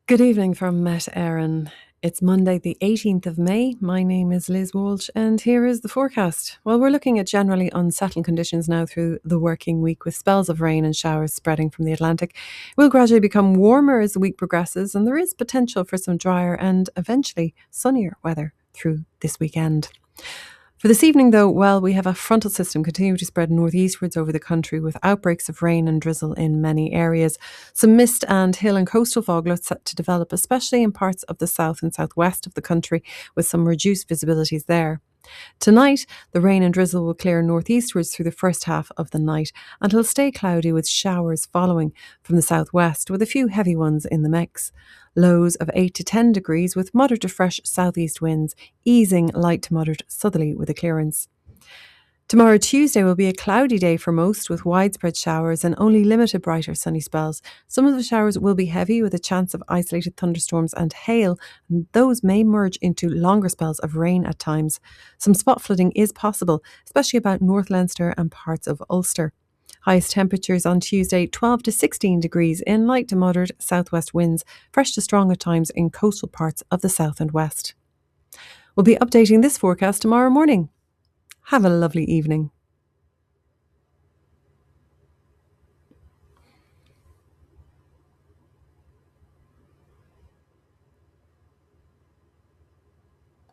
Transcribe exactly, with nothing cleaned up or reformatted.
Good evening from Met Erin. It's Monday, the eighteenth of May. My name is Liz Walsh, and here is the forecast. Well, we're looking at generally unsettled conditions now through the working week, with spells of rain and showers spreading from the Atlantic. It will gradually become warmer as the week progresses, and there is potential for some drier and eventually sunnier weather through this weekend. For this evening, though, well, we have a frontal system continuing to spread northeastwards over the country with outbreaks of rain and drizzle in many areas. Some mist and hill and coastal fog looks set to develop, especially in parts of the south and southwest of the country, with some reduced visibilities there. Tonight, the rain and drizzle will clear northeastwards through the first half of the night and it'll stay cloudy with showers following from the southwest, with a few heavy ones in the mix. Lows of eight to ten degrees with moderate to fresh southeast winds, easing light to moderate southerly with a clearance. Tomorrow, Tuesday, will be a cloudy day for most, with widespread showers and only limited brighter sunny spells. Some of the showers will be heavy, with a chance of isolated thunderstorms and hail, and those may merge into longer spells of rain at times. Some spot flooding is possible, especially about North Leinster and parts of Ulster. Highest temperatures on Tuesday, twelve to sixteen degrees in light to moderate southwest winds, fresh to strong at times in coastal parts of the south and west. We'll be updating this forecast tomorrow morning. Have a lovely evening.